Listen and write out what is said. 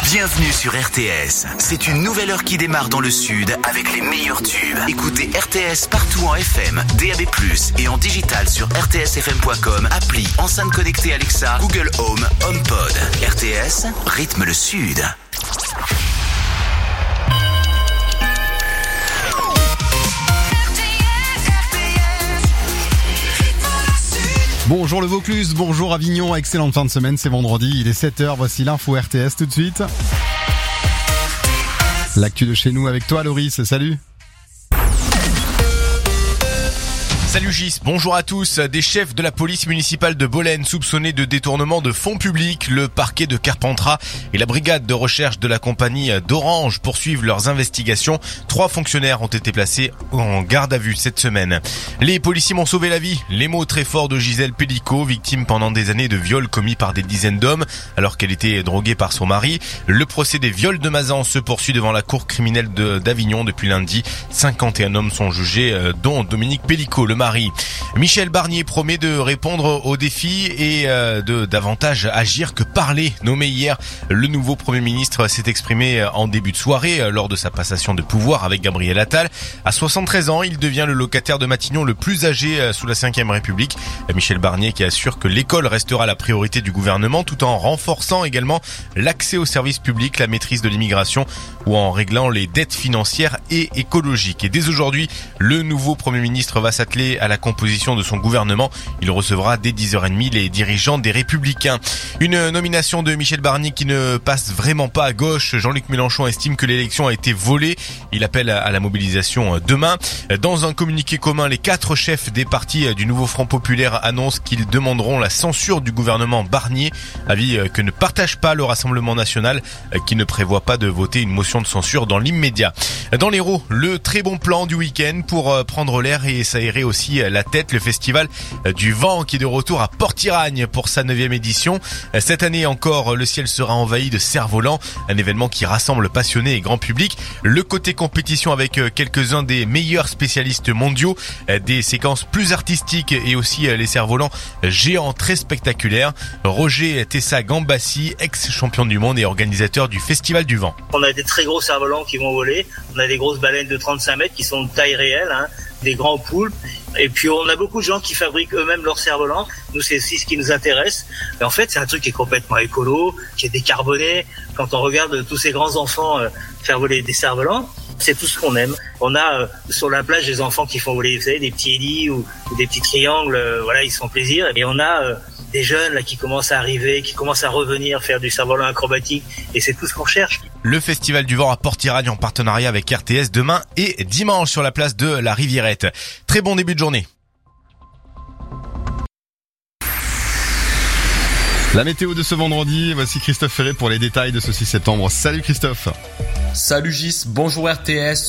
Bienvenue sur RTS. C'est une nouvelle heure qui démarre dans le sud avec les meilleurs tubes. Écoutez RTS partout en FM, DAB+, et en digital sur rtsfm.com, appli, enceinte connectée Alexa, Google Home, HomePod. RTS, rythme le sud. Bonjour le Vaucluse, bonjour Avignon, excellente fin de semaine, c'est vendredi, il est 7h, voici l'info RTS tout de suite. L'actu de chez nous avec toi Loris, salut. Salut Gis, bonjour à tous. Des chefs de la police municipale de Bolène soupçonnés de détournement de fonds publics, le parquet de Carpentras et la brigade de recherche de la compagnie d'Orange poursuivent leurs investigations. 3 fonctionnaires ont été placés en garde à vue cette semaine. Les policiers m'ont sauvé la vie. Les mots très forts de Gisèle Pellicot, victime pendant des années de viols commis par des dizaines d'hommes alors qu'elle était droguée par son mari. Le procès des viols de Mazan se poursuit devant la cour criminelle d'Avignon depuis lundi. 51 hommes sont jugés, dont Dominique Pellicot, le mari. Michel Barnier promet de répondre aux défis et de davantage agir que parler. Nommé hier, le nouveau Premier ministre s'est exprimé en début de soirée lors de sa passation de pouvoir avec Gabriel Attal. À 73 ans, il devient le locataire de Matignon le plus âgé sous la 5e République. Michel Barnier qui assure que l'école restera la priorité du gouvernement tout en renforçant également l'accès aux services publics, la maîtrise de l'immigration ou en réglant les dettes financières et écologiques. Et dès aujourd'hui, le nouveau Premier ministre va s'atteler à la composition de son gouvernement. Il recevra dès 10h30 les dirigeants des Républicains. Une nomination de Michel Barnier qui ne passe vraiment pas à gauche. Jean-Luc Mélenchon estime que l'élection a été volée. Il appelle à la mobilisation demain. Dans un communiqué commun, les 4 chefs des partis du nouveau Front Populaire annoncent qu'ils demanderont la censure du gouvernement Barnier. Avis que ne partage pas le Rassemblement National qui ne prévoit pas de voter une motion de censure dans l'immédiat. Dans l'Hérault, le très bon plan du week-end pour prendre l'air et s'aérer aussi la tête, le festival du vent qui est de retour à Port-Iragne pour sa 9e édition. Cette année encore, le ciel sera envahi de cerfs-volants, un événement qui rassemble passionnés et grand public. Le côté compétition avec quelques-uns des meilleurs spécialistes mondiaux, des séquences plus artistiques et aussi les cerfs-volants géants très spectaculaires. Roger Tessa-Gambassi, ex-champion du monde et organisateur du Festival du Vent. On a des très gros cerfs-volants qui vont voler, on a des grosses baleines de 35 mètres qui sont de taille réelle, des grands poulpes. Et puis on a beaucoup de gens qui fabriquent eux-mêmes leurs cerfs-volants. Nous, c'est aussi ce qui nous intéresse. Et en fait, c'est un truc qui est complètement écolo, qui est décarboné. Quand on regarde tous ces grands enfants faire voler des cerfs-volants, c'est tout ce qu'on aime. On a sur la plage des enfants qui font voler, vous savez, des petits hélis ou des petits triangles. Voilà, ils se font plaisir. Et on a des jeunes là qui commencent à arriver, qui commencent à revenir faire du cerf-volant acrobatique. Et c'est tout ce qu'on cherche. Le Festival du Vent à Port-Iragne en partenariat avec RTS demain et dimanche sur la place de la Rivierette. Très bon début de journée. La météo de ce vendredi, voici Christophe Ferré pour les détails de ce 6 septembre. Salut Christophe. Salut Gis, bonjour RTS.